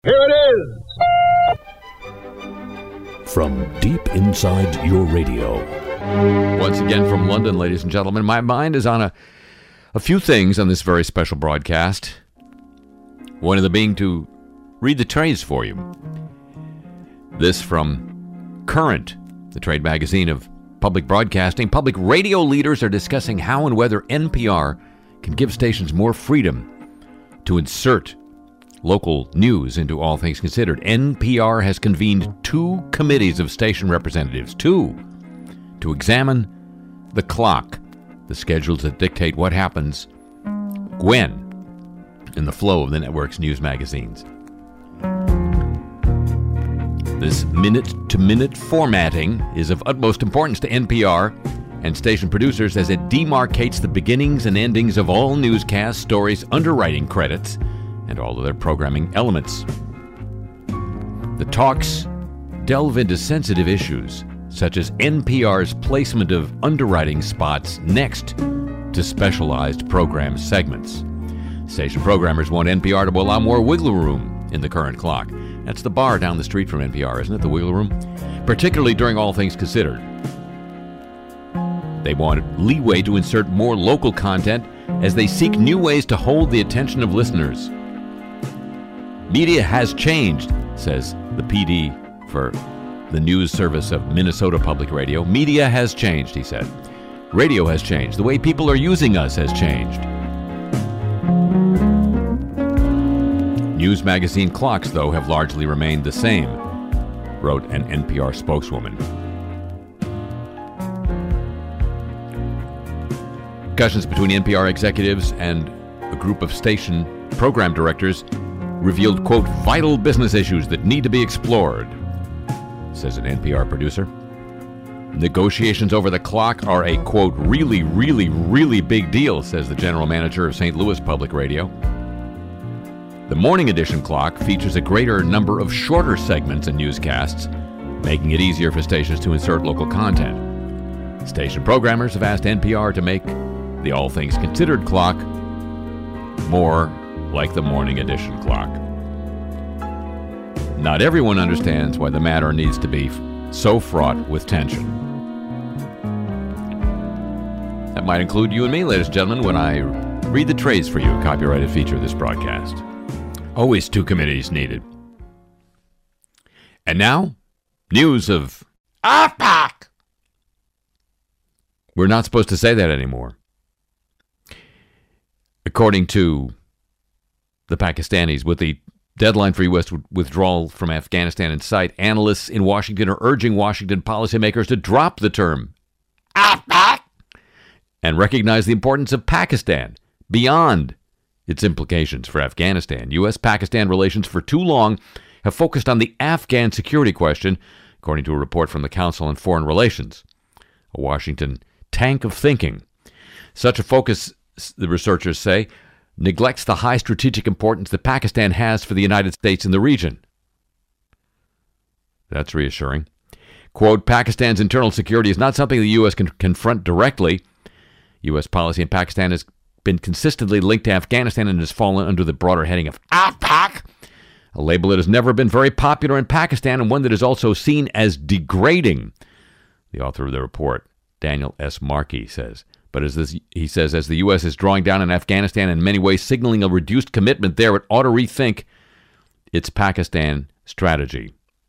Here it is! From deep inside your radio. Once again from London, ladies and gentlemen, my mind is on a few things on this very special broadcast. One of them being to read the trades for you. This from Current, the trade magazine of public broadcasting. Public radio leaders are discussing how and whether NPR can give stations more freedom to insert local news into All Things Considered. NPR has convened 2 committees of station representatives, to examine the clock, the schedules that dictate what happens when in the flow of the network's news magazines. This minute-to-minute formatting is of utmost importance to NPR and station producers as it demarcates the beginnings and endings of all newscasts, stories, underwriting credits, and all of their programming elements. The talks delve into sensitive issues, such as NPR's placement of underwriting spots next to specialized program segments. Station programmers want NPR to allow more wiggle room in the current clock. That's the bar down the street from NPR, isn't it? The wiggle room? Particularly during All Things Considered. They want leeway to insert more local content as they seek new ways to hold the attention of listeners. Media has changed, says the PD for the news service of Minnesota Public Radio. Media has changed, he said. Radio has changed. The way people are using us has changed. News magazine clocks, though, have largely remained the same, wrote an NPR spokeswoman. Discussions between NPR executives and a group of station program directors revealed, quote, vital business issues that need to be explored, says an NPR producer. Negotiations over the clock are a, quote, really, really, really big deal, says the general manager of St. Louis Public Radio. The morning edition clock features a greater number of shorter segments and newscasts, making it easier for stations to insert local content. Station programmers have asked NPR to make the All Things Considered clock more like the morning edition clock. Not everyone understands why the matter needs to be so fraught with tension. That might include you and me, ladies and gentlemen, when I read the trades for you, a copyrighted feature of this broadcast. Always 2 committees needed. And now, news of AFPAC. We're not supposed to say that anymore. According to the Pakistanis, with the deadline for U.S. withdrawal from Afghanistan in sight, analysts in Washington are urging Washington policymakers to drop the term AFPAC and recognize the importance of Pakistan beyond its implications for Afghanistan. U.S.-Pakistan relations for too long have focused on the Afghan security question, according to a report from the Council on Foreign Relations, a Washington tank of thinking. Such a focus, the researchers say, neglects the high strategic importance that Pakistan has for the United States in the region. That's reassuring. Quote, Pakistan's internal security is not something the U.S. can confront directly. U.S. policy in Pakistan has been consistently linked to Afghanistan and has fallen under the broader heading of AFPAC, a label that has never been very popular in Pakistan and one that is also seen as degrading. The author of the report, Daniel S. Markey, says. But as the U.S. is drawing down on Afghanistan and in many ways signaling a reduced commitment there, it ought to rethink its Pakistan strategy.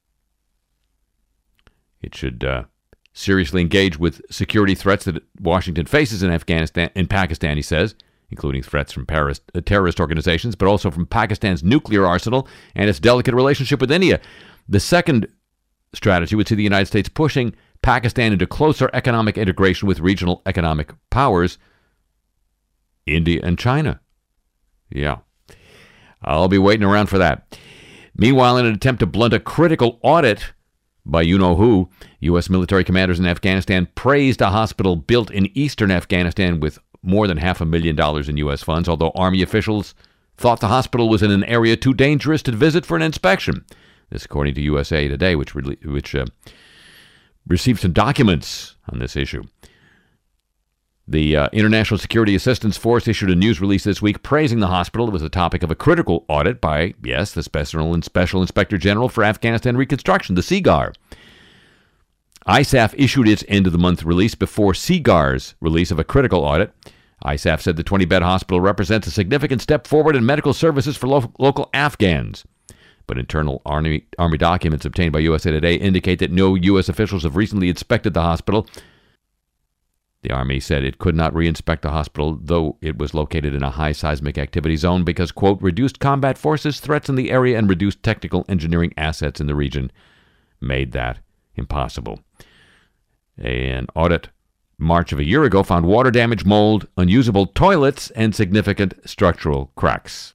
It should seriously engage with security threats that Washington faces in Pakistan, he says, including threats from terrorist organizations, but also from Pakistan's nuclear arsenal and its delicate relationship with India. The second strategy would see the United States pushing Pakistan into closer economic integration with regional economic powers, India and China. Yeah, I'll be waiting around for that. Meanwhile, in an attempt to blunt a critical audit by you-know-who, U.S. military commanders in Afghanistan praised a hospital built in eastern Afghanistan with more than $500,000 in U.S. funds, although Army officials thought the hospital was in an area too dangerous to visit for an inspection. This according to USA Today, which received some documents on this issue. The International Security Assistance Force issued a news release this week praising the hospital. It was the topic of a critical audit by, yes, the Special Inspector General for Afghanistan Reconstruction, the SIGAR. ISAF issued its end-of-the-month release before SIGAR's release of a critical audit. ISAF said the 20-bed hospital represents a significant step forward in medical services for local Afghans. But internal Army documents obtained by USA Today indicate that no U.S. officials have recently inspected the hospital. The Army said it could not re-inspect the hospital, though it was located in a high seismic activity zone because, quote, reduced combat forces, threats in the area, and reduced technical engineering assets in the region made that impossible. An audit March of a year ago found water damage, mold, unusable toilets, and significant structural cracks.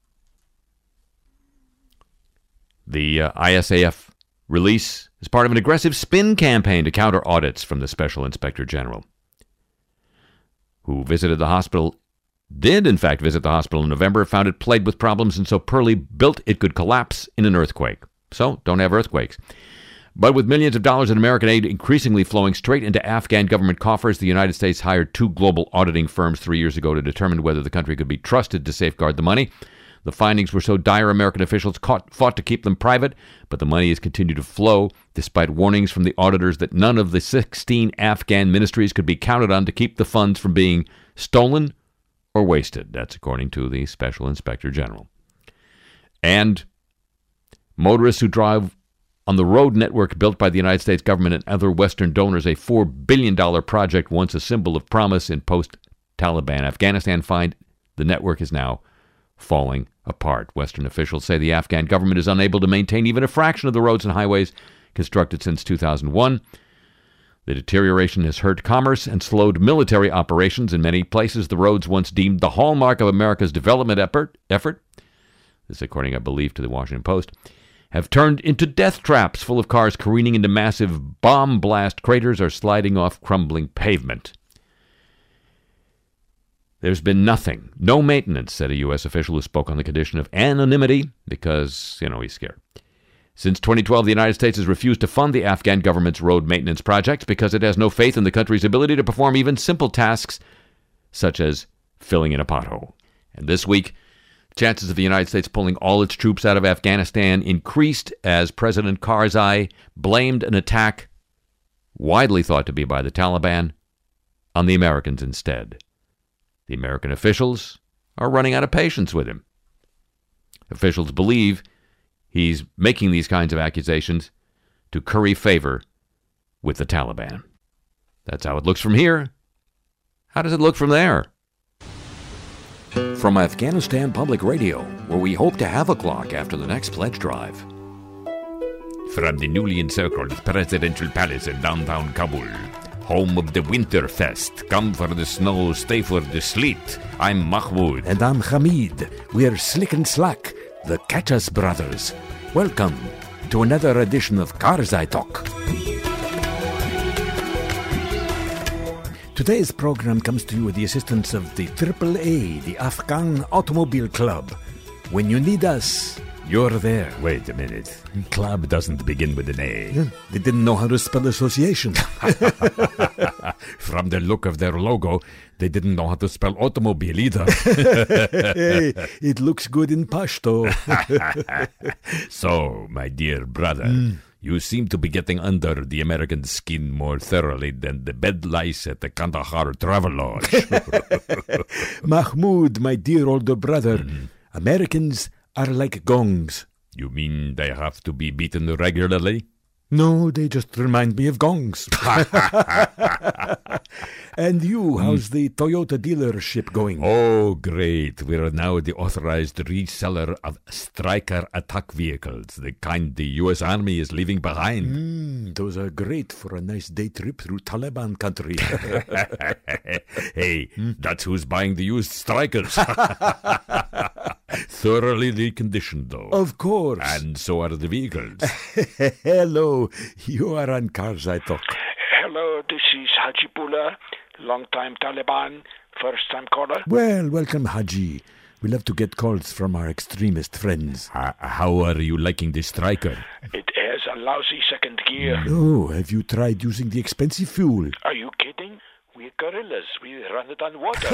The ISAF release is part of an aggressive spin campaign to counter audits from the Special Inspector General, who visited the hospital, did in fact visit the hospital in November, found it plagued with problems, and so poorly built it could collapse in an earthquake. So, don't have earthquakes. But with millions of dollars in American aid increasingly flowing straight into Afghan government coffers, the United States hired 2 global auditing firms 3 years ago to determine whether the country could be trusted to safeguard the money. The findings were so dire American officials fought to keep them private, but the money has continued to flow, despite warnings from the auditors that none of the 16 Afghan ministries could be counted on to keep the funds from being stolen or wasted. That's according to the Special Inspector General. And motorists who drive on the road network built by the United States government and other Western donors, a $4 billion project once a symbol of promise in post-Taliban Afghanistan, find the network is now falling apart. Western officials say the Afghan government is unable to maintain even a fraction of the roads and highways constructed since 2001. The deterioration has hurt commerce and slowed military operations. In many places, the roads once deemed the hallmark of America's development effort, this according, I believe, to the Washington Post, have turned into death traps full of cars careening into massive bomb blast craters or sliding off crumbling pavement. There's been nothing, no maintenance, said a U.S. official who spoke on the condition of anonymity because, he's scared. Since 2012, the United States has refused to fund the Afghan government's road maintenance projects because it has no faith in the country's ability to perform even simple tasks such as filling in a pothole. And this week, chances of the United States pulling all its troops out of Afghanistan increased as President Karzai blamed an attack widely thought to be by the Taliban on the Americans instead. The American officials are running out of patience with him. Officials believe he's making these kinds of accusations to curry favor with the Taliban. That's how it looks from here. How does it look from there? From Afghanistan Public Radio, where we hope to have a clock after the next pledge drive. From the newly encircled presidential palace in downtown Kabul, home of the Winterfest. Come for the snow, stay for the sleet. I'm Mahmoud. And I'm Hamid. We're Slick and Slack, the Kachas Brothers. Welcome to another edition of Karzai Talk. Today's program comes to you with the assistance of the AAA, the Afghan Automobile Club. When you need us, you're there. Wait a minute. Club doesn't begin with an A. They didn't know how to spell association. From the look of their logo, they didn't know how to spell automobile either. Hey, it looks good in Pashto. So, my dear brother, you seem to be getting under the American skin more thoroughly than the bed lice at the Kandahar Travelodge. Mahmoud, my dear older brother, Americans are like gongs. You mean they have to be beaten regularly? No, they just remind me of gongs. And you, how's the Toyota dealership going? Oh, great. We're now the authorized reseller of Stryker attack vehicles, the kind the U.S. Army is leaving behind. Those are great for a nice day trip through Taliban country. Hey, that's who's buying the used Strykers. Thoroughly reconditioned, though. Of course. And so are the vehicles. Hello, you are on Karzai Talk. Hello, this is Hajipullah, long-time Taliban, first-time caller. Well, welcome, Haji. We love to get calls from our extremist friends. How are you liking the Stryker? It has a lousy second gear. Oh, have you tried using the expensive fuel? Are you kidding? We're guerrillas. We run stranded on water.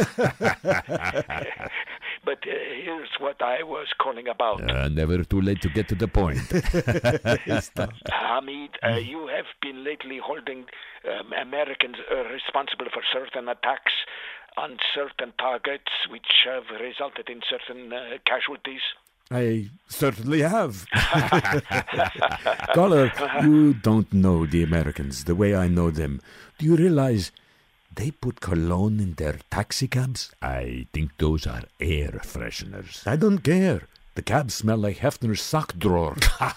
But here's what I was calling about. Never too late to get to the point. Hamid, you have been lately holding Americans responsible for certain attacks on certain targets, which have resulted in certain casualties. I certainly have. Caller, you don't know the Americans the way I know them. Do you realize they put cologne in their taxi cabs? I think those are air fresheners. I don't care. The cabs smell like Hefner's sock drawer.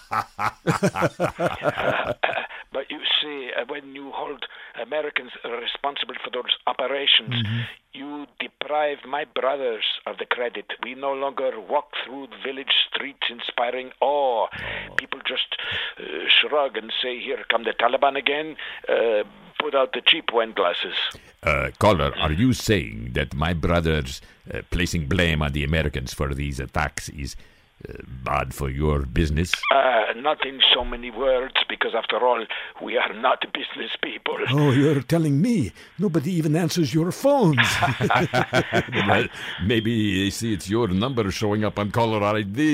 But you see, when you hold Americans responsible for those operations, you deprive my brothers of the credit. We no longer walk through village streets inspiring awe. People just shrug and say, here come the Taliban again. Put out the cheap wine glasses. Caller, are you saying that my brothers placing blame on the Americans for these attacks is bad for your business? Not in so many words, because after all, we are not business people. Oh, you're telling me. Nobody even answers your phones. Well, maybe they see it's your number showing up on caller ID.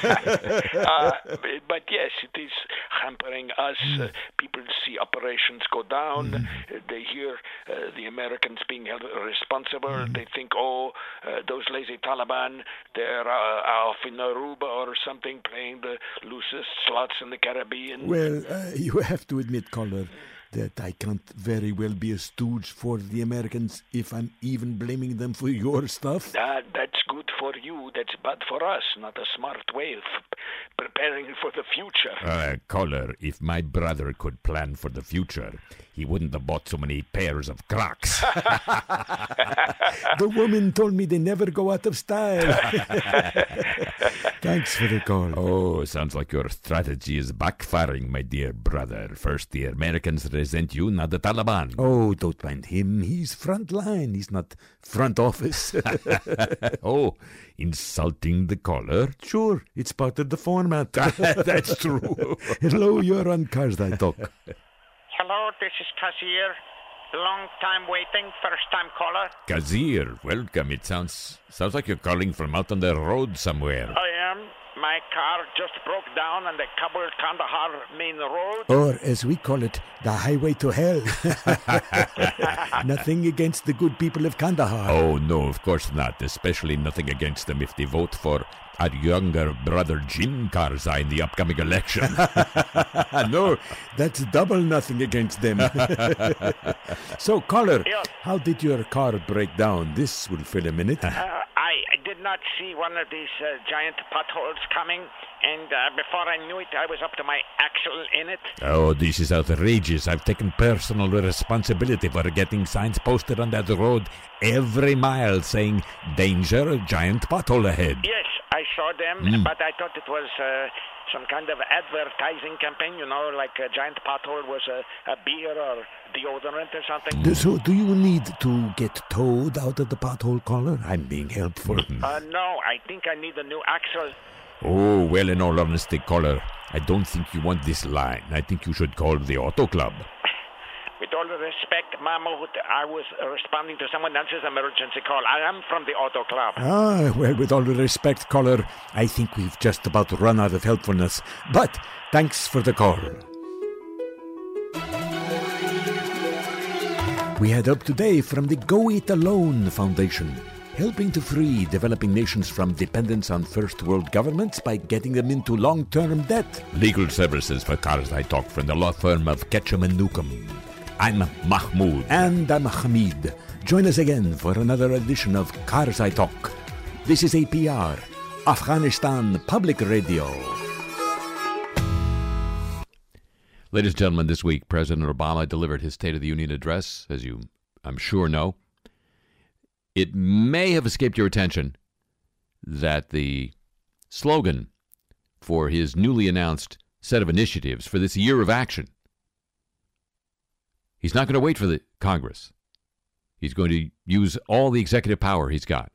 But yes, it is hampering us. People see operations go down. They hear the Americans being held responsible. They think, those lazy Taliban, they're off in Aruba or something, playing the loosest slots in the Caribbean. Well, you have to admit, caller, that I can't very well be a stooge for the Americans if I'm even blaming them for your stuff. That's good for you. That's bad for us. Not a smart way of preparing for the future. Caller, if my brother could plan for the future, he wouldn't have bought so many pairs of Crocs. The woman told me they never go out of style. Thanks for the call. Oh, sounds like your strategy is backfiring, my dear brother. First, the Americans resent you, not the Taliban. Oh, don't mind him. He's front line. He's not front office. Oh, insulting the caller? Sure, it's part of the format. That's true. Hello, you're on Cars I Talk. Hello, this is Kazir. Long time waiting, first time caller. Kazir, welcome. It sounds like you're calling from out on the road somewhere. I am. My car just broke down on the Kabul-Kandahar main road. Or, as we call it, the highway to hell. Nothing against the good people of Kandahar. Oh, no, of course not. Especially nothing against them if they vote for our younger brother Jim Karzai in the upcoming election. No, that's double nothing against them. So, caller, how did your car break down? This will fill a minute. I did not see one of these giant potholes coming, and before I knew it, I was up to my axle in it. Oh, this is outrageous. I've taken personal responsibility for getting signs posted on that road every mile saying, danger, giant pothole ahead. Yes, I saw them, but I thought it was some kind of advertising campaign, like a giant pothole was a beer or deodorant or something. So do you need to get towed out of the pothole, caller? I'm being helpful. No, I think I need a new axle. Oh, well, in all honesty, caller, I don't think you want this line. I think you should call the Auto Club. With all the respect, Mahmoud, I was responding to someone else's emergency call. I am from the Auto Club. Well, with all the respect, caller, I think we've just about run out of helpfulness. But thanks for the call. We had up today from the Go It Alone Foundation, helping to free developing nations from dependence on first world governments by getting them into long-term debt. Legal services for Cars I Talk from the law firm of Ketchum and Newcomb. I'm Mahmoud. And I'm Hamid. Join us again for another edition of Cars I Talk. This is APR, Afghanistan Public Radio. Ladies and gentlemen, this week, President Obama delivered his State of the Union address, as you, I'm sure, know. It may have escaped your attention that the slogan for his newly announced set of initiatives for this year of action, he's not going to wait for the Congress. He's going to use all the executive power he's got.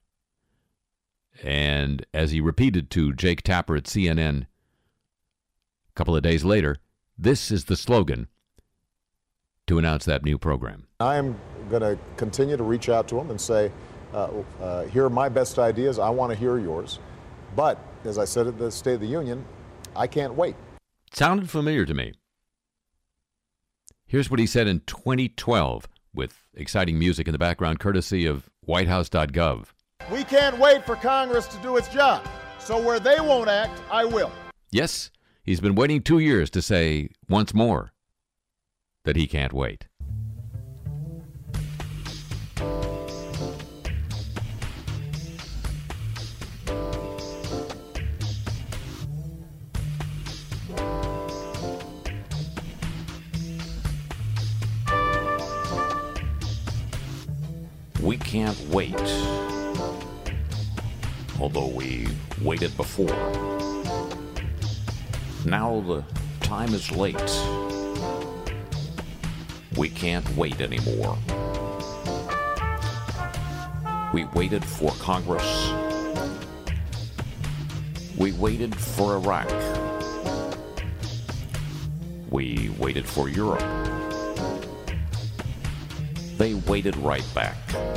And as he repeated to Jake Tapper at CNN a couple of days later, this is the slogan to announce that new program. I am going to continue to reach out to them and say, here are my best ideas. I want to hear yours. But, as I said at the State of the Union, I can't wait. Sounded familiar to me. Here's what he said in 2012 with exciting music in the background, courtesy of whitehouse.gov. We can't wait for Congress to do its job. So where they won't act, I will. Yes, he's been waiting 2 years to say once more that he can't wait. We can't wait, although we waited before. Now the time is late. We can't wait anymore. We waited for Congress. We waited for Iraq. We waited for Europe. They waited right back.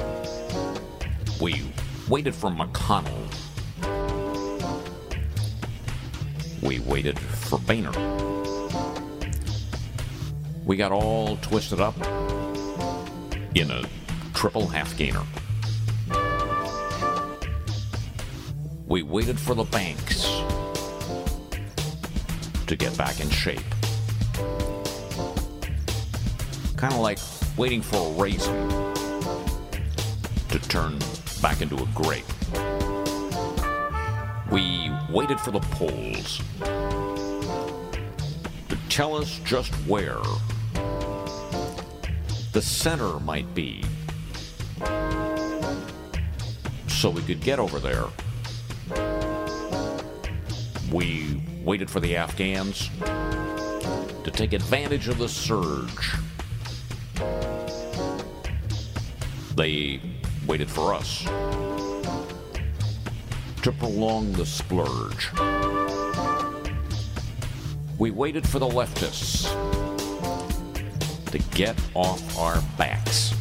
We waited for McConnell. We waited for Boehner. We got all twisted up in a triple half-gainer. We waited for the banks to get back in shape. Kind of like waiting for a raisin to turn back into a grape. We waited for the polls to tell us just where the center might be so we could get over there. We waited for the Afghans to take advantage of the surge. They waited for us to prolong the splurge. We waited for the leftists to get off our backs.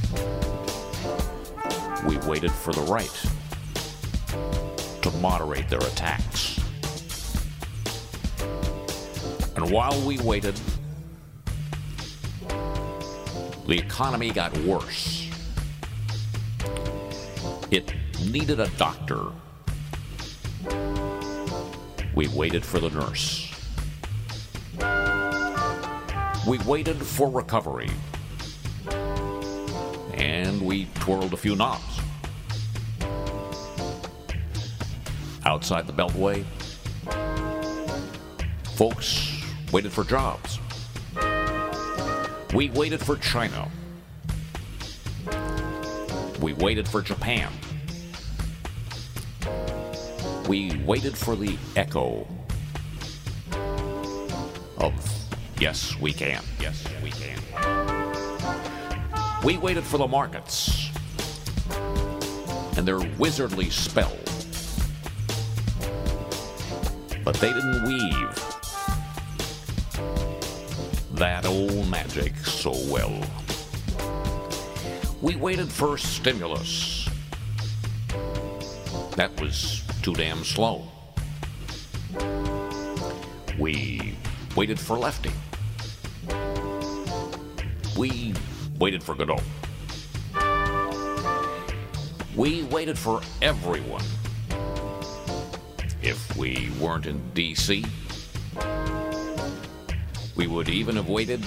We waited for the right to moderate their attacks. And while we waited, the economy got worse. It needed a doctor. We waited for the nurse. We waited for recovery. And we twirled a few knobs. Outside the Beltway, folks waited for jobs. We waited for China. We waited for Japan. We waited for the echo of yes, we can. Yes, we can. We waited for the markets and their wizardly spell. But they didn't weave that old magic so well. We waited for stimulus. That was too damn slow. We waited for Lefty. We waited for Godot. We waited for everyone. If we weren't in D.C., we would even have waited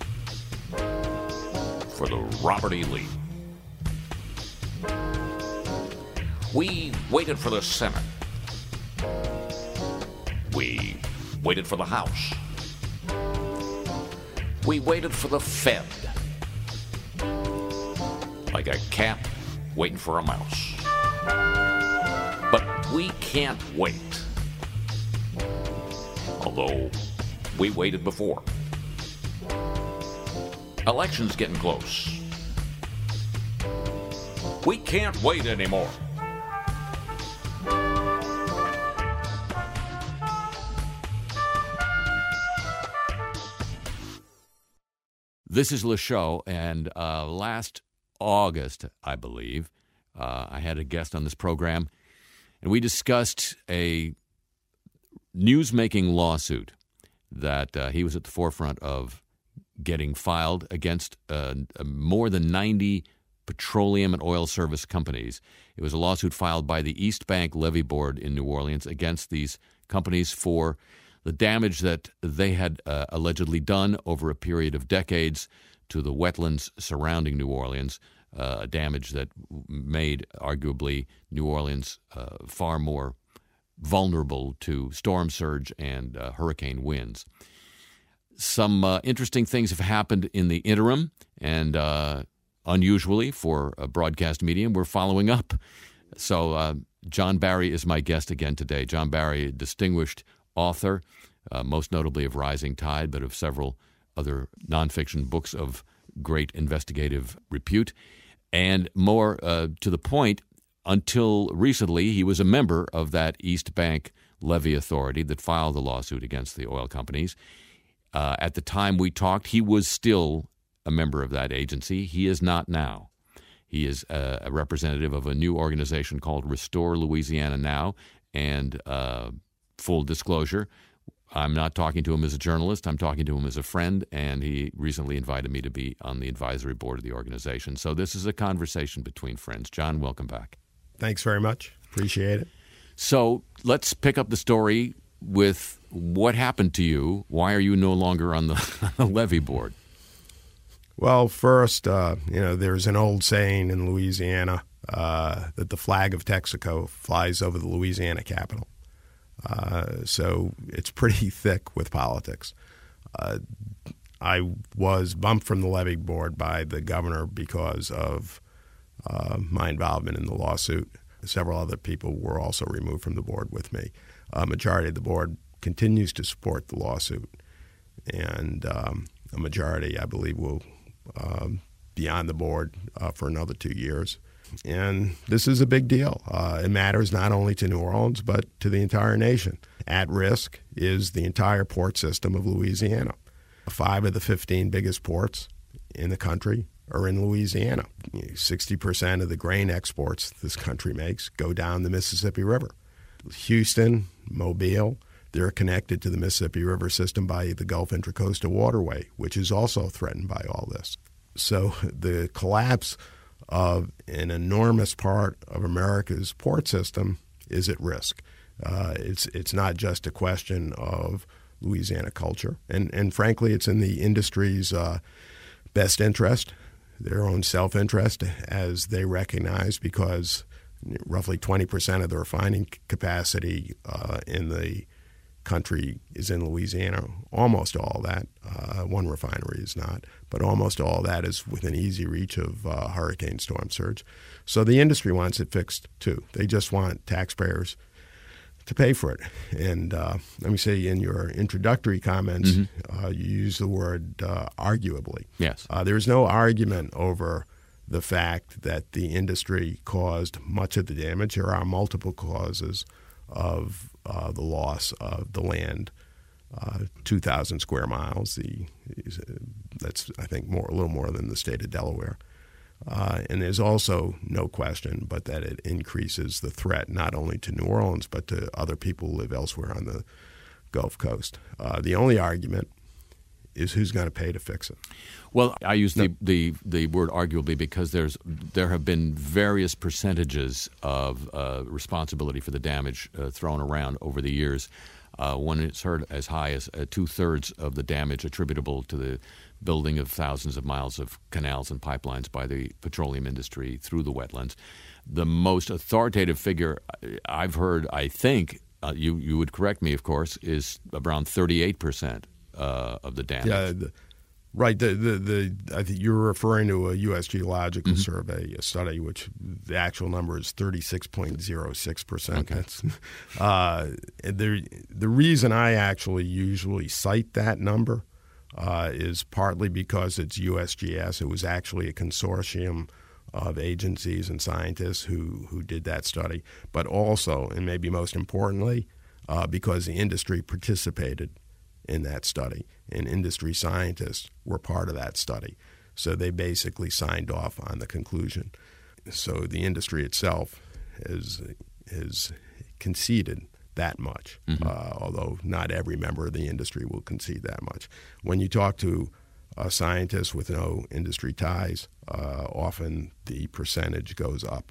for the Robert E. Lee. We waited for the Senate. We waited for the House. We waited for the Fed. Like a cat waiting for a mouse. But we can't wait. Although we waited before. Election's getting close. We can't wait anymore. This is Le Show, and last August, I believe. I had a guest on this program, and we discussed a news-making lawsuit that he was at the forefront of getting filed against more than 90 petroleum and oil service companies. It was a lawsuit filed by the East Bank Levee Board in New Orleans against these companies for the damage that they had allegedly done over a period of decades to the wetlands surrounding New Orleans, damage that made arguably New Orleans far more vulnerable to storm surge and hurricane winds. Some interesting things have happened in the interim, and unusually for a broadcast medium, we're following up. So John Barry is my guest again today. John Barry, a distinguished author, most notably of Rising Tide, but of several other nonfiction books of great investigative repute. And more to the point, until recently, he was a member of that East Bank Levee Authority that filed the lawsuit against the oil companies. At the time we talked, he was still a member of that agency. He is not now. He is a representative of a new organization called Restore Louisiana Now. And full disclosure, I'm not talking to him as a journalist. I'm talking to him as a friend, and he recently invited me to be on the advisory board of the organization. So this is a conversation between friends. John, welcome back. Thanks very much. Appreciate it. So let's pick up the story with what happened to you. Why are you no longer on the levee board? Well, first, there's an old saying in Louisiana that the flag of Texaco flies over the Louisiana Capitol. So it's pretty thick with politics. I was bumped from the levee board by the governor because of my involvement in the lawsuit. Several other people were also removed from the board with me. A majority of the board continues to support the lawsuit, and a majority, I believe, will be on the board for another 2 years. And this is a big deal. It matters not only to New Orleans, but to the entire nation. At risk is the entire port system of Louisiana. 5 of the 15 biggest ports in the country are in Louisiana. 60% of the grain exports this country makes go down the Mississippi River. Houston, Mobile, they're connected to the Mississippi River system by the Gulf Intracoastal Waterway, which is also threatened by all this. So the collapse of an enormous part of America's port system is at risk. It's not just a question of Louisiana culture. And frankly, it's in the industry's best interest, their own self-interest, as they recognize, because roughly 20% of the refining capacity in the country is in Louisiana. Almost all that. One refinery is not, but almost all that is within easy reach of hurricane storm surge. So the industry wants it fixed too. They just want taxpayers to pay for it. And let me say, in your introductory comments, you use the word arguably. Yes. There's no argument over the fact that the industry caused much of the damage. There are multiple causes of the loss of the land, 2,000 square miles. That's, I think, a little more than the state of Delaware. And there's also no question but that it increases the threat not only to New Orleans but to other people who live elsewhere on the Gulf Coast. The only argument is who's going to pay to fix it. Well, I use the word arguably because there have been various percentages of responsibility for the damage thrown around over the years. One is heard as high as 2/3 of the damage attributable to the building of thousands of miles of canals and pipelines by the petroleum industry through the wetlands. The most authoritative figure I've heard, I think, you would correct me, of course, is around 38% of the damage. Yeah, right. I think you're referring to a U.S. Geological Survey, a study which the actual number is 36.06%. Okay. The reason I actually usually cite that number is partly because it's USGS. It was actually a consortium of agencies and scientists who did that study, but also, and maybe most importantly, because the industry participated in that study, and industry scientists were part of that study. So they basically signed off on the conclusion. So the industry itself has conceded that much, although not every member of the industry will concede that much. When you talk to scientists with no industry ties, often the percentage goes up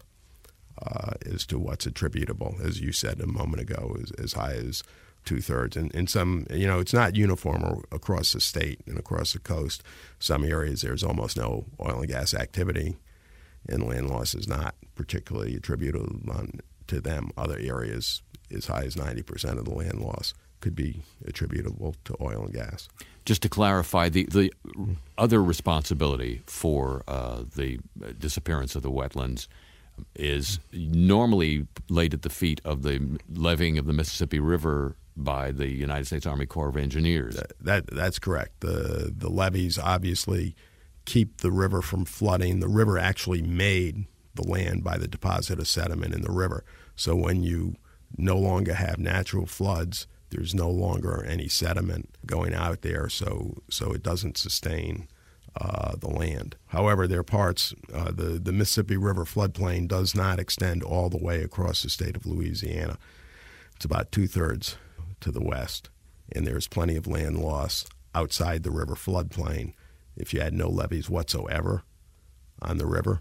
as to what's attributable, as you said a moment ago, as high as 2/3. And in some, it's not uniform across the state and across the coast. Some areas there's almost no oil and gas activity, and land loss is not particularly attributable to them. Other areas, as high as 90% of the land loss could be attributable to oil and gas. Just to clarify, the other responsibility for the disappearance of the wetlands is normally laid at the feet of the levying of the Mississippi River by the United States Army Corps of Engineers. That's correct. The levees obviously keep the river from flooding. The river actually made the land by the deposit of sediment in the river. So when you no longer have natural floods, there's no longer any sediment going out there, so it doesn't sustain the land. However, there are parts, the Mississippi River floodplain does not extend all the way across the state of Louisiana. It's about 2/3 to the west, and there's plenty of land loss outside the river floodplain. If you had no levees whatsoever on the river,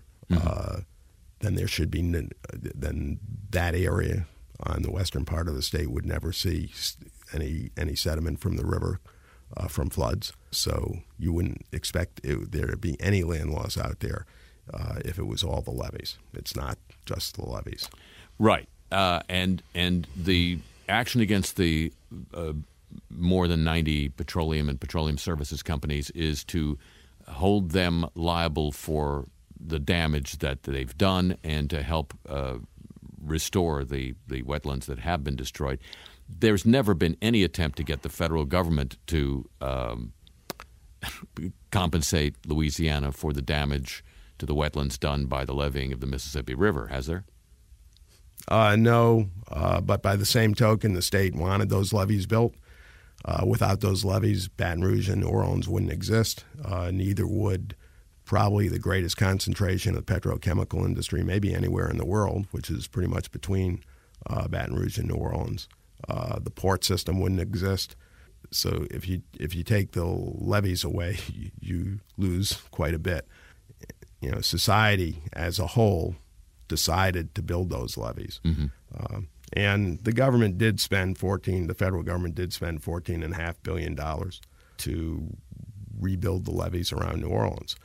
then there should be then that area on the western part of the state would never see any sediment from the river from floods. So you wouldn't expect there to be any land loss out there if it was all the levees. It's not just the levees. Right. And the action against the more than 90 petroleum and petroleum services companies is to hold them liable for the damage that they've done and to help restore the wetlands that have been destroyed. There's never been any attempt to get the federal government to compensate Louisiana for the damage to the wetlands done by the levying of the Mississippi River, has there? No, but by the same token, the state wanted those levees built. Without those levees, Baton Rouge and New Orleans wouldn't exist. Neither would probably the greatest concentration of the petrochemical industry, maybe anywhere in the world, which is pretty much between Baton Rouge and New Orleans. The port system wouldn't exist. So if you take the levees away, you lose quite a bit. Society as a whole decided to build those levees. And the government did spend the federal government did spend $14.5 billion to rebuild the levees around New Orleans.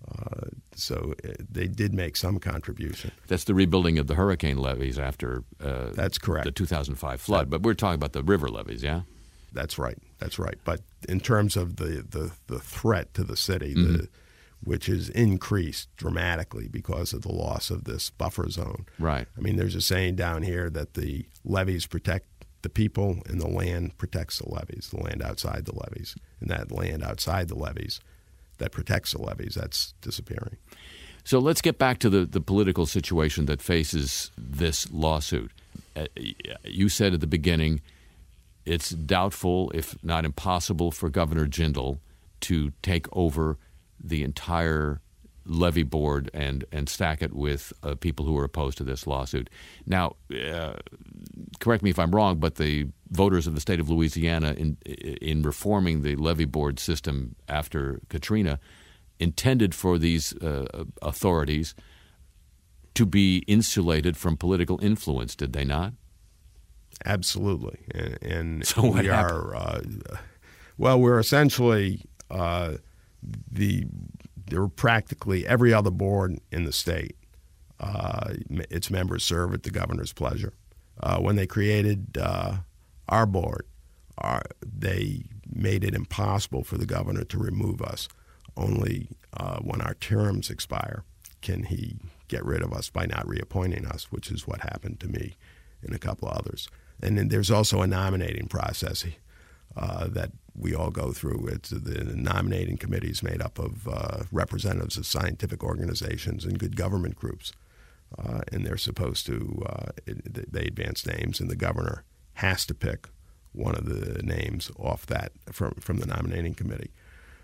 So they did make some contribution. That's the rebuilding of the hurricane levees after that's correct. The 2005 flood. But we're talking about the river levees, yeah? That's right. But in terms of the threat to the city, which is increased dramatically because of the loss of this buffer zone. Right. I mean, there's a saying down here that the levees protect the people and the land protects the levees, the land outside the levees. And that land outside the levees that protects the levees, that's disappearing. So let's get back to the political situation that faces this lawsuit. You said at the beginning it's doubtful, if not impossible, for Governor Jindal to take over the entire levee board and stack it with people who are opposed to this lawsuit. Now, correct me if I'm wrong, but the voters of the state of Louisiana in reforming the levee board system after Katrina intended for these authorities to be insulated from political influence, did they not? Absolutely. And so what happened? We're essentially there were practically every other board in the state. Its members serve at the governor's pleasure. When they created our board, they made it impossible for the governor to remove us. Only when our terms expire can he get rid of us by not reappointing us, which is what happened to me and a couple others. And then there's also a nominating process that we all go through. The nominating committee is made up of representatives of scientific organizations and good government groups, and they're supposed to they advance names, and the governor has to pick one of the names off that from the nominating committee.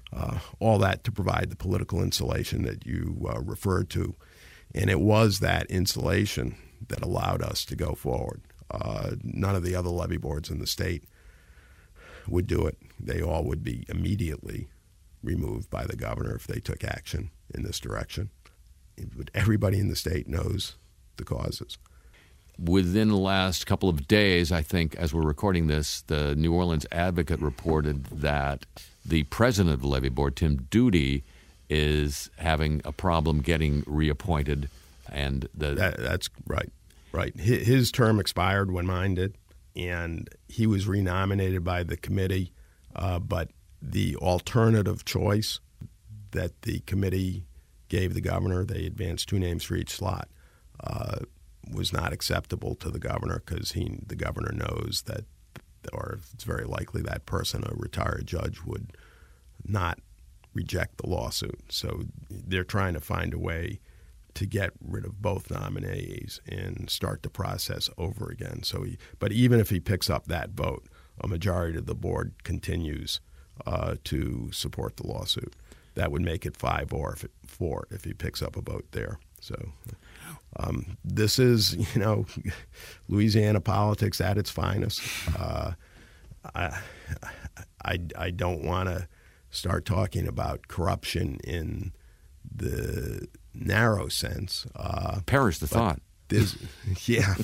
all that to provide the political insulation that you referred to. And it was that insulation that allowed us to go forward. None of the other levee boards in the state would do it. They all would be immediately removed by the governor if they took action in this direction. But everybody in the state knows the causes. Within the last couple of days, I think, as we're recording this, the New Orleans Advocate reported that the president of the levee board, Tim Doody, is having a problem getting reappointed. And that's right. Right. His term expired when mine did, and he was renominated by the committee, but the alternative choice that the committee gave the governor, they advanced 2 names for each slot, was not acceptable to the governor because the governor knows that, or it's very likely that person, a retired judge, would not reject the lawsuit. So they're trying to find a way to get rid of both nominees and start the process over again. But even if he picks up that vote, a majority of the board continues to support the lawsuit. That would make it 5-4 if he picks up a vote there. So this is, Louisiana politics at its finest. I don't want to start talking about corruption in the narrow sense. Perish the thought. Yeah.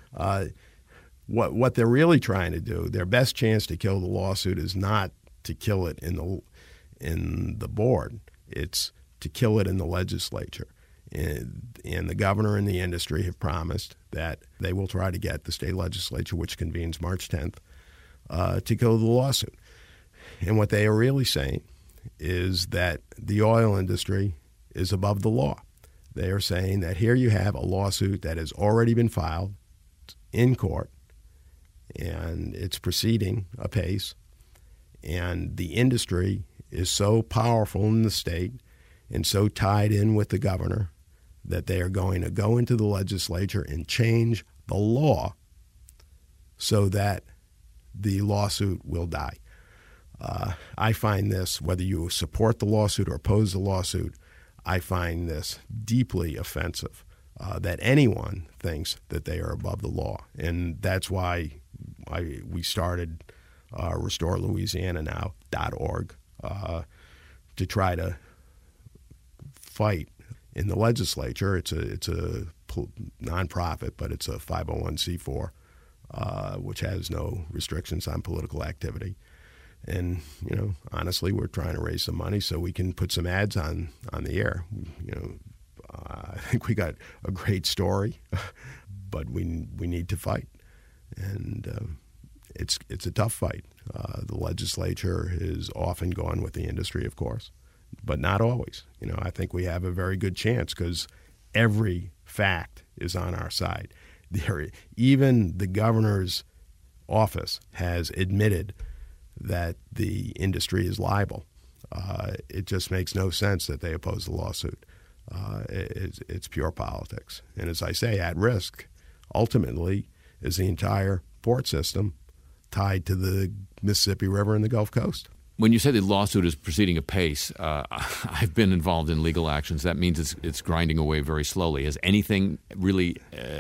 What they're really trying to do, their best chance to kill the lawsuit is not to kill it in the board. It's to kill it in the legislature. And the governor and the industry have promised that they will try to get the state legislature, which convenes March 10th, to kill the lawsuit. And what they are really saying is that the oil industry is above the law. They are saying that here you have a lawsuit that has already been filed in court, and it's proceeding apace, and the industry is so powerful in the state and so tied in with the governor that they are going to go into the legislature and change the law so that the lawsuit will die. I find this, whether you support the lawsuit or oppose the lawsuit, I find this deeply offensive, that anyone thinks that they are above the law. And that's why we started RestoreLouisianaNow.org to try to fight in the legislature. It's a nonprofit, but it's a 501c4, which has no restrictions on political activity. And, honestly, we're trying to raise some money so we can put some ads on the air. I think we got a great story, but we need to fight. And it's a tough fight. The legislature is often gone with the industry, of course, but not always. I think we have a very good chance because every fact is on our side. Even the governor's office has admitted that the industry is liable. It just makes no sense that they oppose the lawsuit. It's pure politics. And as I say, at risk, ultimately, is the entire port system tied to the Mississippi River and the Gulf Coast. When you say the lawsuit is proceeding apace, I've been involved in legal actions. That means it's grinding away very slowly. Has anything really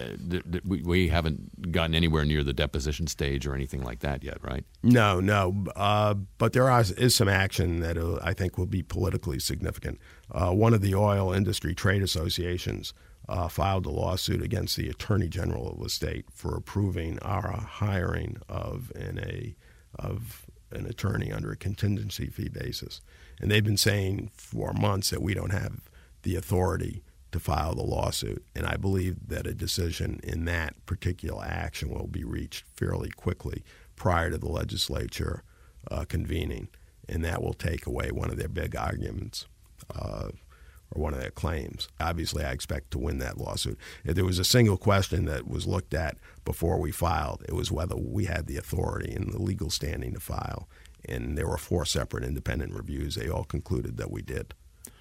we haven't gotten anywhere near the deposition stage or anything like that yet, right? No. But there is some action that I think will be politically significant. One of the oil industry trade associations filed a lawsuit against the Attorney General of the state for approving our hiring of an attorney under a contingency fee basis. And they've been saying for months that we don't have the authority to file the lawsuit. And I believe that a decision in that particular action will be reached fairly quickly prior to the legislature convening. And that will take away one of their big arguments or one of their claims. Obviously, I expect to win that lawsuit. If there was a single question that was looked at before we filed, it was whether we had the authority and the legal standing to file. And there were 4 separate independent reviews. They all concluded that we did.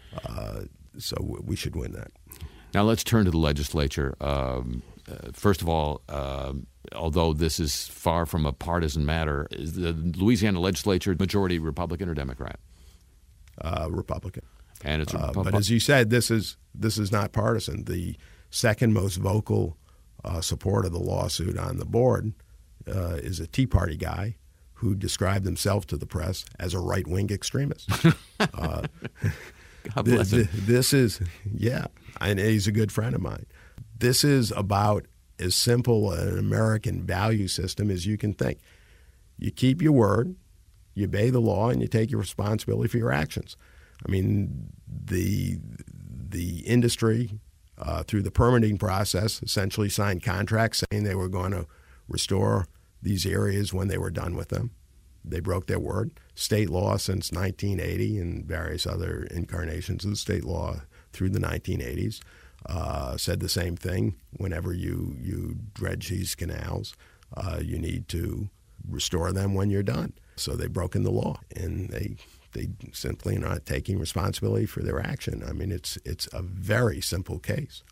So we should win that. Now let's turn to the legislature. First of all, although this is far from a partisan matter, is the Louisiana legislature majority Republican or Democrat? Republican. And it's but as you said, this is not partisan. The second most vocal supporter of the lawsuit on the board is a Tea Party guy who described himself to the press as a right-wing extremist. God bless him. This is, and he's a good friend of mine. This is about as simple an American value system as you can think. You keep your word, you obey the law, and you take your responsibility for your actions. I mean, the industry, through the permitting process, essentially signed contracts saying they were going to restore these areas when they were done with them. They broke their word. State law since 1980 and various other incarnations of the state law through the 1980s said the same thing. Whenever you dredge these canals, you need to restore them when you're done. So they've broken the law, and they simply are not taking responsibility for their action. I mean, it's a very simple case,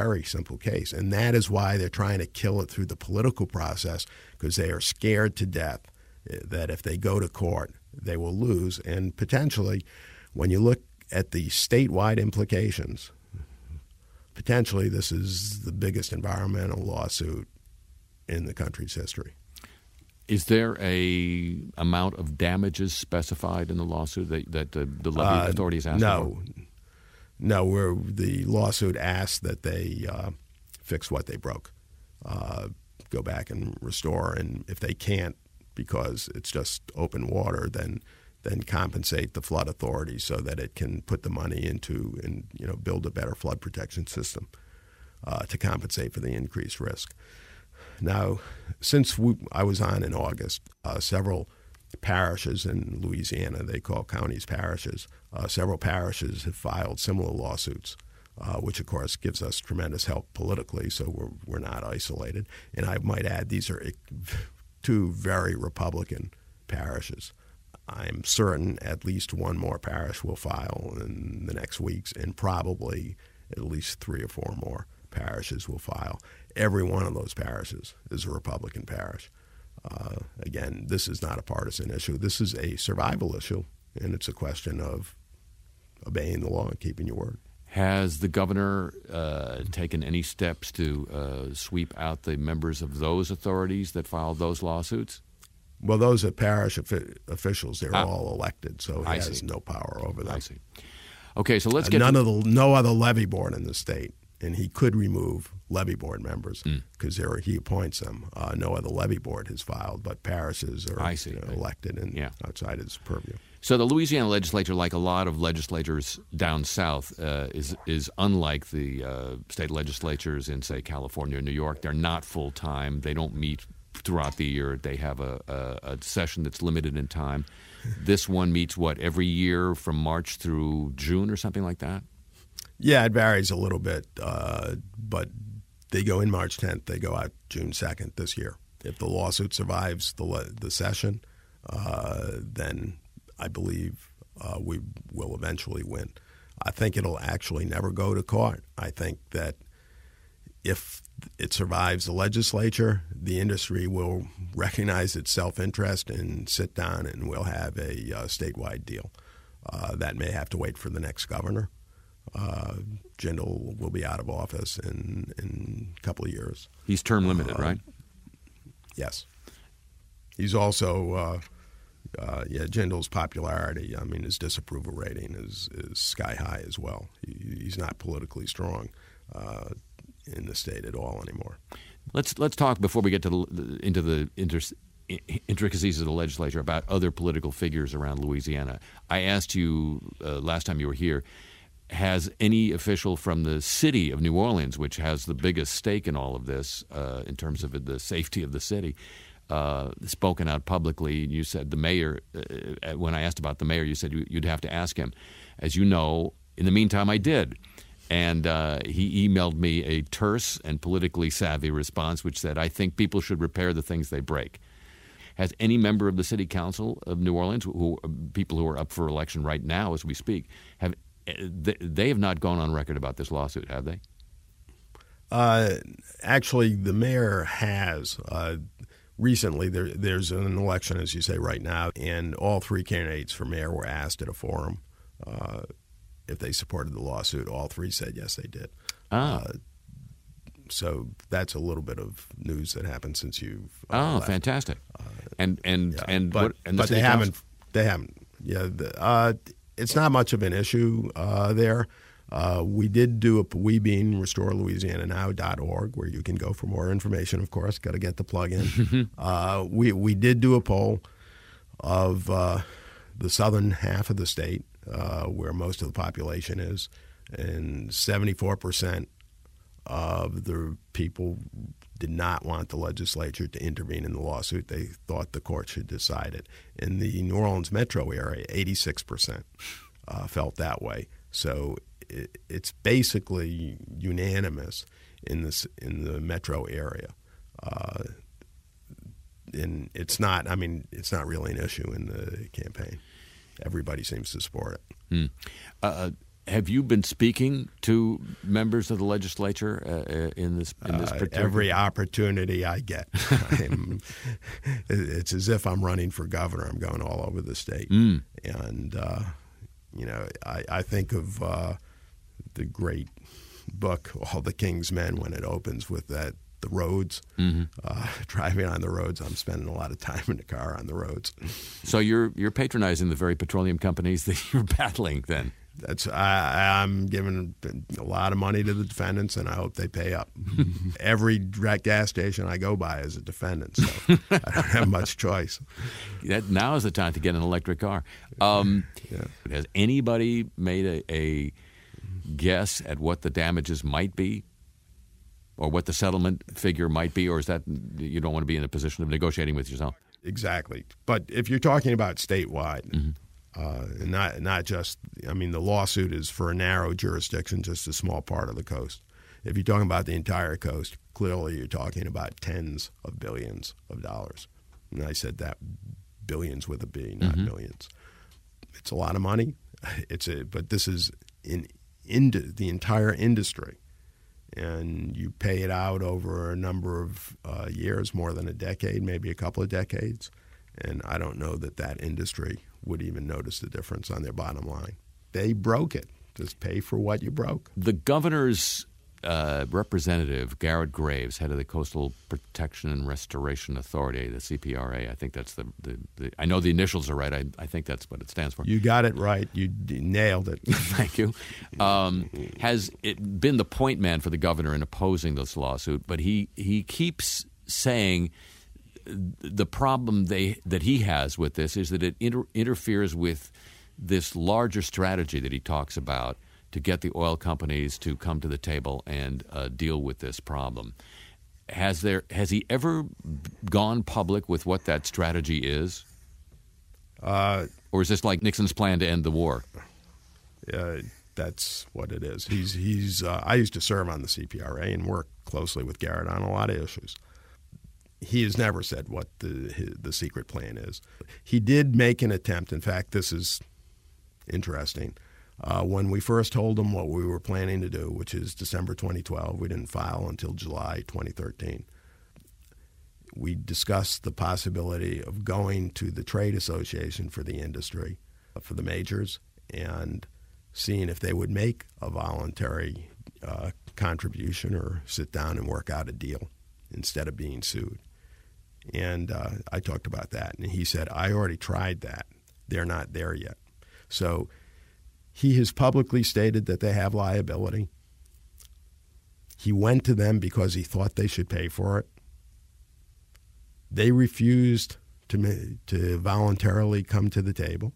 and that is why they're trying to kill it through the political process, because they are scared to death that if they go to court, they will lose. And potentially, when you look at the statewide implications, potentially this is the biggest environmental lawsuit in the country's history. Is there a amount of damages specified in the lawsuit that the levy authorities asked for? No. Where the lawsuit asked that they fix what they broke, go back and restore, and if they can't, because it's just open water, then compensate the flood authority so that it can put the money into and build a better flood protection system to compensate for the increased risk. Now, since I was on in August, several parishes in Louisiana, they call counties parishes, several parishes have filed similar lawsuits, which, of course, gives us tremendous help politically, so we're not isolated. And I might add, these are two very Republican parishes. I'm certain at least one more parish will file in the next weeks, and probably at least 3 or 4 more parishes will file. Every one of those parishes is a Republican parish. Again, this is not a partisan issue. This is a survival issue, and it's a question of obeying the law and keeping your word. Has the governor taken any steps to sweep out the members of those authorities that filed those lawsuits? Well, those are parish officials. They're all elected, so he has no power over them. I see. Okay, so let's get no other levy board in the state, and he could remove levy board members because he appoints them. No other levy board has filed, but parishes are elected and outside his purview. So the Louisiana legislature, like a lot of legislatures down south, is unlike the state legislatures in, say, California or New York. They're not full-time. They don't meet throughout the year. They have a session that's limited in time. This one meets, every year from March through June or something like that? Yeah, it varies a little bit, but they go in March 10th. They go out June 2nd this year. If the lawsuit survives the session, then I believe we will eventually win. I think it'll actually never go to court. I think that if it survives the legislature, the industry will recognize its self-interest and sit down, and we'll have a statewide deal. That may have to wait for the next governor. Jindal will be out of office in a couple of years. He's term limited, right? Yes. He's also, Jindal's popularity, his disapproval rating is sky high as well. He's not politically strong in the state at all anymore. Let's talk, before we get into the intricacies of the legislature, about other political figures around Louisiana. I asked you last time you were here, has any official from the city of New Orleans, which has the biggest stake in all of this in terms of the safety of the city, spoken out publicly? You said the mayor, when I asked about the mayor, you said you'd have to ask him. As you know, in the meantime, I did. And he emailed me a terse and politically savvy response, which said, I think people should repair the things they break. Has any member of the city council of New Orleans, people who are up for election right now as we speak, they have not gone on record about this lawsuit, have they? Actually, the mayor has. Recently, there's an election, as you say, right now, and all 3 candidates for mayor were asked at a forum if they supported the lawsuit. All three said yes, they did. So that's a little bit of news that happened since you've left. Fantastic! But they haven't. Yeah, it's not much of an issue there. We did do we being RestoreLouisianaNow.org, where you can go for more information. Of course, got to get the plug in. We did do a poll of the southern half of the state, where most of the population is, and 74% of the people did not want the legislature to intervene in the lawsuit. They thought the court should decide it. In the New Orleans metro area, 86% felt that way. So it's basically unanimous in the metro area. And it's not really an issue in the campaign. Everybody seems to support it. Have you been speaking to members of the legislature in this particular? Every opportunity I get. It's as if I'm running for governor. I'm going all over the state. And, I think of the great book, All the King's Men, when it opens with the roads, driving on the roads. I'm spending a lot of time in the car on the roads. So you're patronizing the very petroleum companies that you're battling then? I'm giving a lot of money to the defendants, and I hope they pay up. Every gas station I go by is a defendant, so I don't have much choice. Now is the time to get an electric car. Has anybody made a guess at what the damages might be, or what the settlement figure might be, or is that you don't want to be in a position of negotiating with yourself? Exactly. But if you're talking about statewide, and not just, the lawsuit is for a narrow jurisdiction, just a small part of the coast. If you're talking about the entire coast, clearly you're talking about tens of billions of dollars. And I said that, billions with a B, not millions. It's a lot of money. But this is in the entire industry, and you pay it out over a number of years, more than a decade, maybe a couple of decades. And I don't know that industry would even notice the difference on their bottom line. They broke it. Just pay for what you broke. The governor's representative, Garrett Graves, head of the Coastal Protection and Restoration Authority, the CPRA, I think that's the I know the initials are right. I think that's what it stands for. You got it right. You nailed it. Thank you. Has it been the point man for the governor in opposing this lawsuit, but he keeps saying the problem that he has with this is that it interferes with this larger strategy that he talks about to get the oil companies to come to the table and deal with this problem. Has he ever gone public with what that strategy is? Or is this like Nixon's plan to end the war? That's what it is. He's. I used to serve on the CPRA and work closely with Garrett on a lot of issues. He has never said what the secret plan is. He did make an attempt. In fact, this is interesting. When we first told him what we were planning to do, which is December 2012, we didn't file until July 2013. We discussed the possibility of going to the trade association for the industry, for the majors, and seeing if they would make a voluntary contribution or sit down and work out a deal instead of being sued. And I talked about that, and he said, I already tried that. They're not there yet. So he has publicly stated that they have liability. He went to them because he thought they should pay for it. They refused to voluntarily come to the table.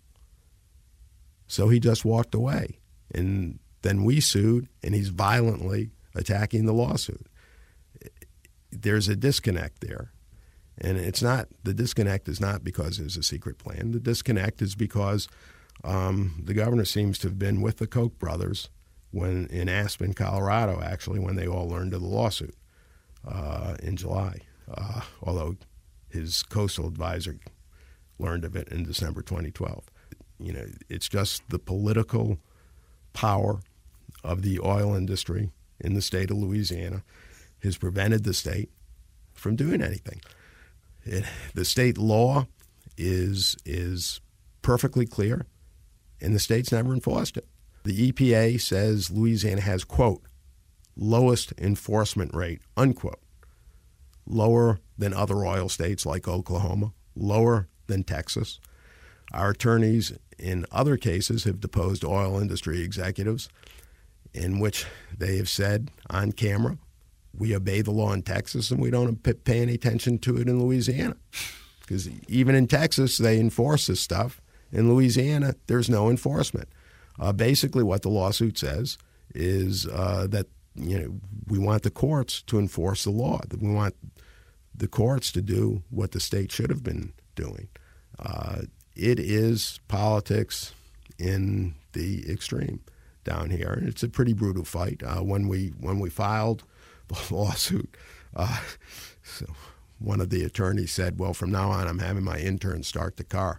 So he just walked away. And then we sued, and he's violently attacking the lawsuit. There's a disconnect there. And the disconnect is not because there's a secret plan. The disconnect is because the governor seems to have been with the Koch brothers in Aspen, Colorado, actually, when they all learned of the lawsuit in July, although his coastal advisor learned of it in December 2012. It's just the political power of the oil industry in the state of Louisiana has prevented the state from doing anything. The state law is perfectly clear and the states never enforced it. The EPA says Louisiana has, quote, lowest enforcement rate, unquote, lower than other oil states like Oklahoma, lower than Texas. Our attorneys in other cases have deposed oil industry executives in which they have said on camera, we obey the law in Texas and we don't pay any attention to it in Louisiana. Because even in Texas, they enforce this stuff. In Louisiana, there's no enforcement. Basically, what the lawsuit says is that we want the courts to enforce the law. That we want the courts to do what the state should have been doing. It is politics in the extreme down here. It's a pretty brutal fight. When we filed the lawsuit, so one of the attorneys said, well, from now on, I'm having my intern start the car.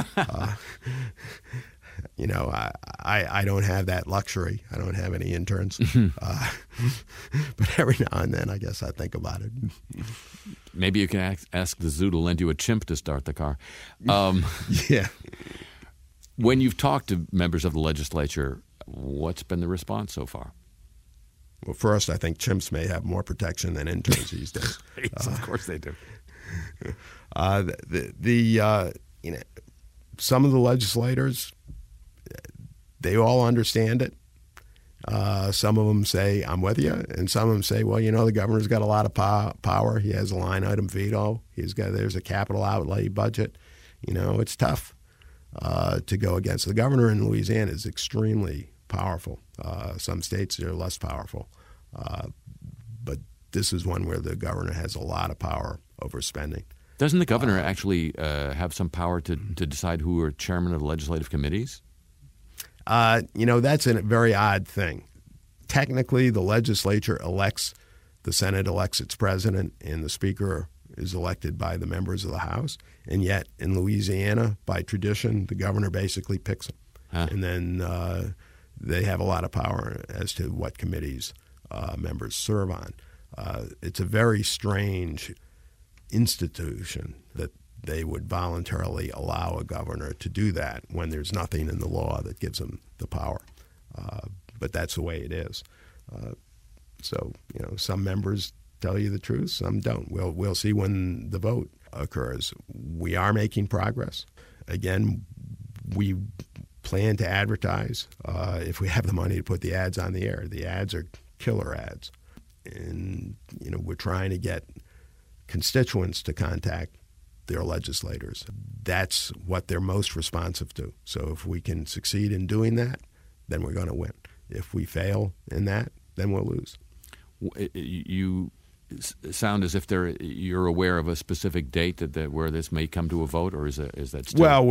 I don't have that luxury. I don't have any interns. But every now and then, I guess I think about it. Maybe you can ask the zoo to lend you a chimp to start the car. Yeah. When you've talked to members of the legislature, what's been the response so far? Well, first, I think chimps may have more protection than interns these days. Yes, of course they do. Some of the legislators, they all understand it. Some of them say, I'm with you. And some of them say, well, the governor's got a lot of power. He has a line item veto. There's a capital outlay budget. It's tough to go against. The governor in Louisiana is extremely powerful. Some states are less powerful. But this is one where the governor has a lot of power over spending. Doesn't the governor actually have some power to decide who are chairman of the legislative committees? That's a very odd thing. Technically, the legislature elects, the Senate elects its president, and the speaker is elected by the members of the House. And yet, in Louisiana, by tradition, the governor basically picks them. Huh. And then they have a lot of power as to what committees members serve on. It's a very strange institution that they would voluntarily allow a governor to do that when there's nothing in the law that gives them the power. But that's the way it is. So some members tell you the truth, some don't. We'll see when the vote occurs. We are making progress. Again, we plan to advertise if we have the money to put the ads on the air. The ads are killer ads. And, we're trying to get constituents to contact their legislators. That's what they're most responsive to. So if we can succeed in doing that, then we're going to win. If we fail in that, then we'll lose. You sound as if you're aware of a specific date where this may come to a vote, or is that still? Well,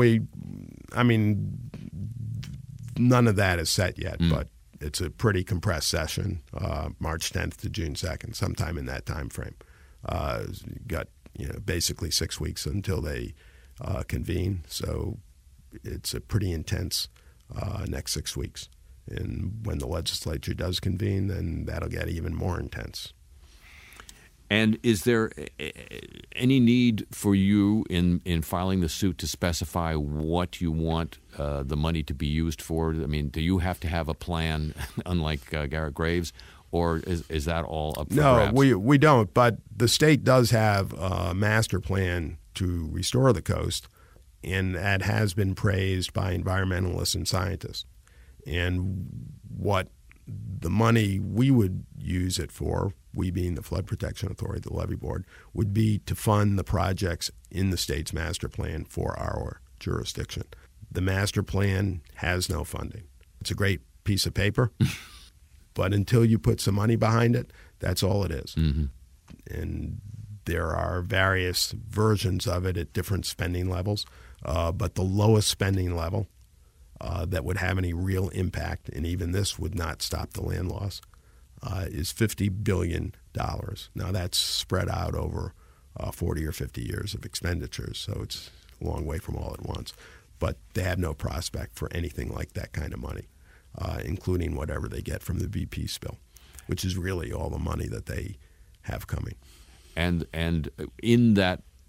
none of that is set yet, but it's a pretty compressed session, March 10th to June 2nd, sometime in that time frame. Got basically 6 weeks until they convene, so it's a pretty intense next 6 weeks. And when the legislature does convene, then that'll get even more intense. And is there any need for you in filing the suit to specify what you want the money to be used for? I mean, do you have to have a plan, unlike Garrett Graves, or is that all up for grabs? No, we don't. But the state does have a master plan to restore the coast, and that has been praised by environmentalists and scientists. And what the money we would use it for, we being the Flood Protection Authority, the levee board, would be to fund the projects in the state's master plan for our jurisdiction. The master plan has no funding. It's a great piece of paper, but until you put some money behind it, that's all it is. Mm-hmm. And there are various versions of it at different spending levels, but the lowest spending level that would have any real impact, and even this would not stop the land loss, is $50 billion. Now, that's spread out over 40 or 50 years of expenditures, so it's a long way from all at once. But they have no prospect for anything like that kind of money, including whatever they get from the BP spill, which is really all the money that they have coming. And in that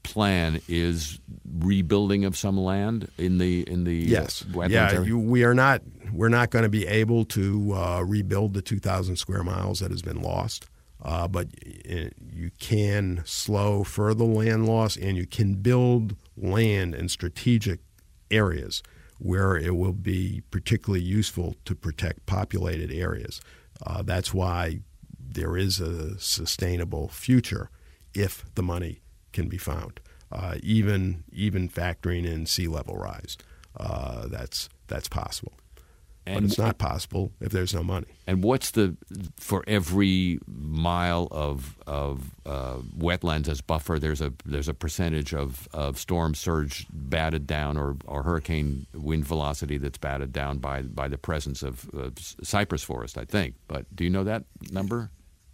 plan is rebuilding of some land in the yes, wetlands area? we're not going to be able to rebuild the 2,000 square miles that has been lost, but you can slow further land loss, and you can build land in strategic areas where it will be particularly useful to protect populated areas. That's why there is a sustainable future if the money can be found, even factoring in sea level rise. That's possible. But it's not possible if there's no money. And what's for every mile of wetlands as buffer? There's a percentage of storm surge batted down or hurricane wind velocity that's batted down by the presence of cypress forest, I think. But do you know that number?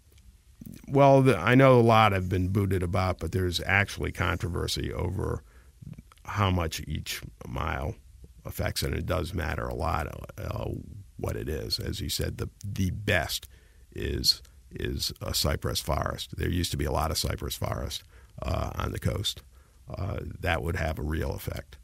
Well, I know a lot have been booted about, but there's actually controversy over how much each mile affects, and it does matter a lot what it is. As you said, the best is a cypress forest. There used to be a lot of cypress forest on the coast. That would have a real effect.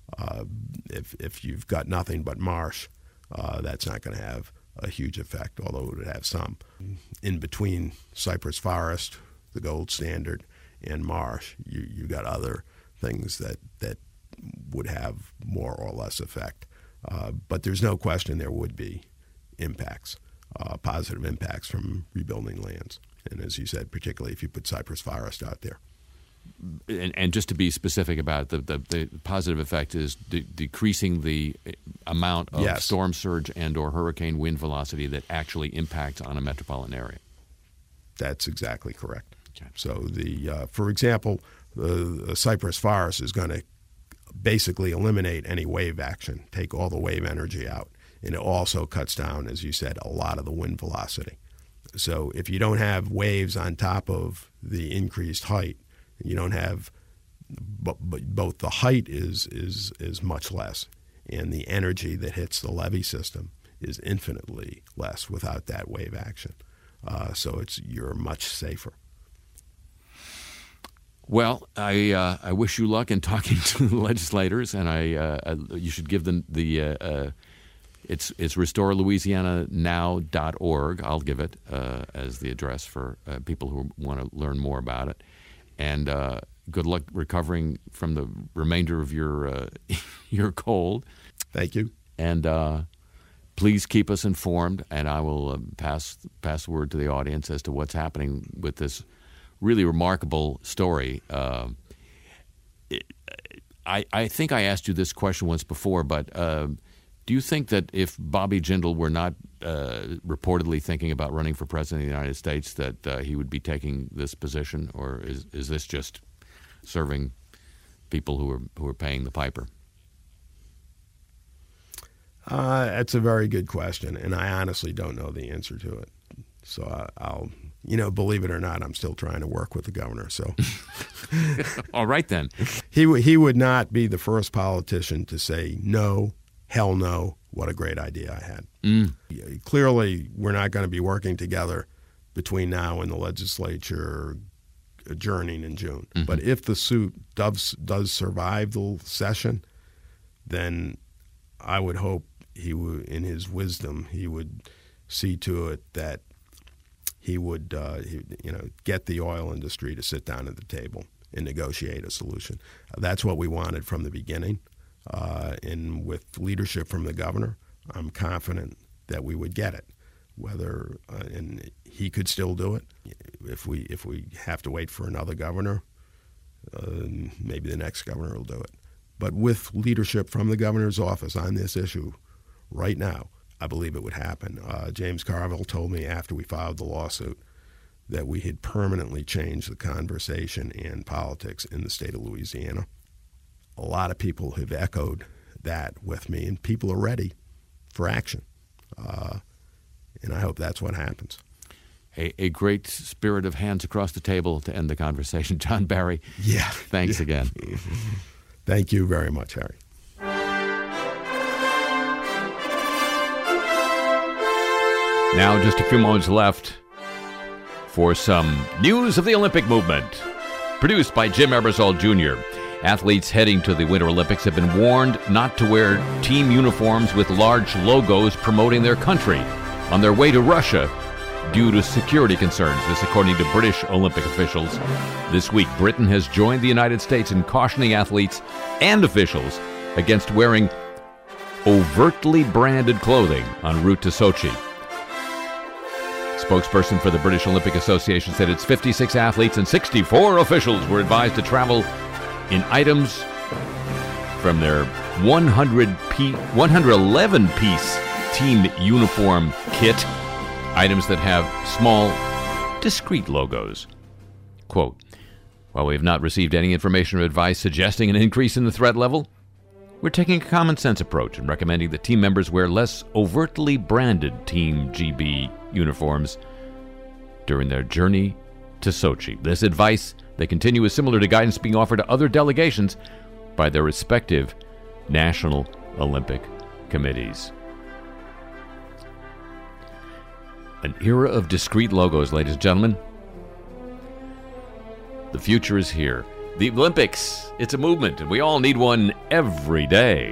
If you've got nothing but marsh, that's not going to have a huge effect, although it would have some. In between cypress forest, the gold standard, and marsh, you got other things that would have more or less effect. But there's no question there would be impacts, positive impacts from rebuilding lands. And as you said, particularly if you put cypress forest out there. And just to be specific about it, the positive effect is decreasing the amount of storm surge and or hurricane wind velocity that actually impacts on a metropolitan area. That's exactly correct. Okay. So for example, the cypress forest is going to basically eliminate any wave action, take all the wave energy out. And it also cuts down, as you said, a lot of the wind velocity. So if you don't have waves on top of the increased height, you don't have, but both the height is much less, and the energy that hits the levee system is infinitely less without that wave action. So you're much safer. Well, I wish you luck in talking to the legislators, and you should give them it's RestoreLouisianaNow.org. I'll give it as the address for people who want to learn more about it. And good luck recovering from the remainder of your cold. Thank you. And please keep us informed, and I will pass the word to the audience as to what's happening with this really remarkable story. I think I asked you this question once before, but do you think that if Bobby Jindal were not reportedly thinking about running for president of the United States, that he would be taking this position, or is this just serving people who are paying the piper? That's a very good question, and I honestly don't know the answer to it. So I'll believe it or not, I'm still trying to work with the governor. So, all right then, he would not be the first politician to say no. Hell no, what a great idea I had. Clearly, we're not going to be working together between now and the legislature adjourning in June. Mm-hmm. But if the suit does survive the session, then I would hope he would, in his wisdom, he would see to it that he would get the oil industry to sit down at the table and negotiate a solution. That's what we wanted from the beginning. And with leadership from the governor, I'm confident that we would get it. Whether and he could still do it. If we have to wait for another governor, maybe the next governor will do it. But with leadership from the governor's office on this issue right now, I believe it would happen. James Carville told me after we filed the lawsuit that we had permanently changed the conversation and politics in the state of Louisiana. A lot of people have echoed that with me, and people are ready for action. And I hope that's what happens. A great spirit of hands across the table to end the conversation. John Barry, thanks again. Thank you very much, Harry. Now just a few moments left for some news of the Olympic movement, produced by Jim Ebersol Jr. Athletes heading to the Winter Olympics have been warned not to wear team uniforms with large logos promoting their country on their way to Russia due to security concerns. This according to British Olympic officials. This week, Britain has joined the United States in cautioning athletes and officials against wearing overtly branded clothing en route to Sochi. Spokesperson for the British Olympic Association said its 56 athletes and 64 officials were advised to travel in items from their 111-piece team uniform kit, items that have small, discreet logos. Quote, while we have not received any information or advice suggesting an increase in the threat level, we're taking a common sense approach and recommending that team members wear less overtly branded Team GB uniforms during their journey to Sochi. This advice, they continue, is similar to guidance being offered to other delegations by their respective national Olympic committees. An era of discreet logos, ladies and gentlemen. The future is here. The Olympics, it's a movement, and we all need one every day.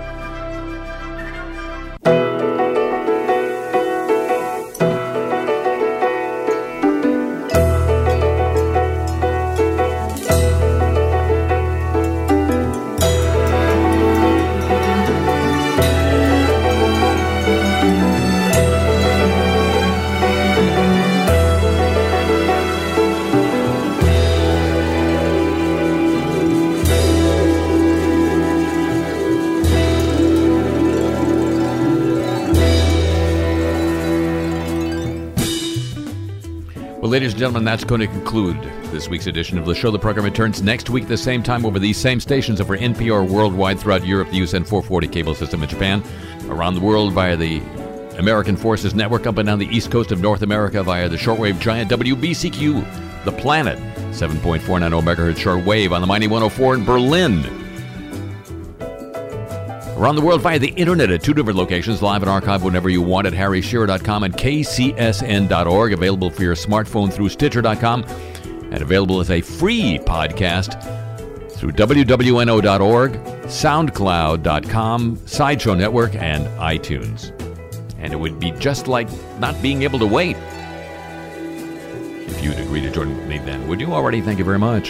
Ladies and gentlemen, that's going to conclude this week's edition of the show. The program returns next week at the same time over these same stations over NPR worldwide throughout Europe, the USN 440 cable system in Japan, around the world via the American Forces Network, up and down the east coast of North America via the shortwave giant WBCQ, The Planet, 7.49 megahertz shortwave on the mighty 104 in Berlin. Around the world via the internet at two different locations, live and archived whenever you want at harryshearer.com and kcsn.org, available for your smartphone through Stitcher.com, and available as a free podcast through wwno.org, soundcloud.com, Sideshow Network, and iTunes. And it would be just like not being able to wait if you'd agree to join me then. Would you already? Thank you very much.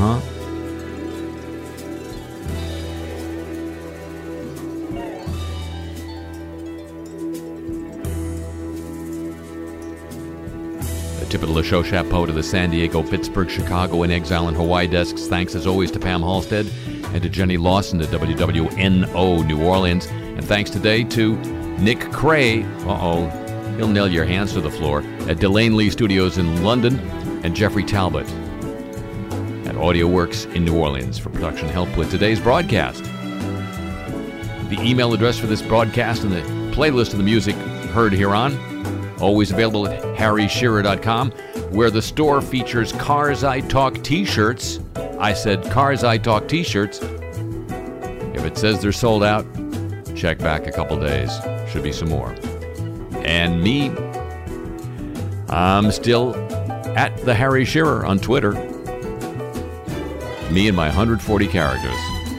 Tip of the show, chapeau to the San Diego, Pittsburgh, Chicago, and Exile and Hawaii desks. Thanks as always to Pam Halstead and to Jenny Lawson at WWNO New Orleans. And thanks today to Nick Cray, he'll nail your hands to the floor, at Delane Lee Studios in London, and Jeffrey Talbot at AudioWorks in New Orleans for production help with today's broadcast. The email address for this broadcast and the playlist of the music heard hereon, always available at harryshearer.com, where the store features Cars I Talk t-shirts. I said Cars I Talk t-shirts. If it says they're sold out, check back a couple days. Should be some more. And me, I'm still at the Harry Shearer on Twitter. Me and my 140 characters.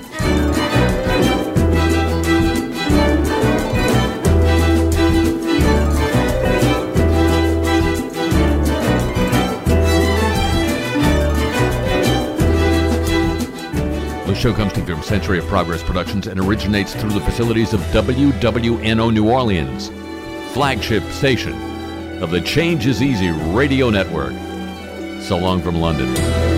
The show comes to you from Century of Progress Productions and originates through the facilities of WWNO New Orleans, flagship station of the Change is Easy radio network. So long from London.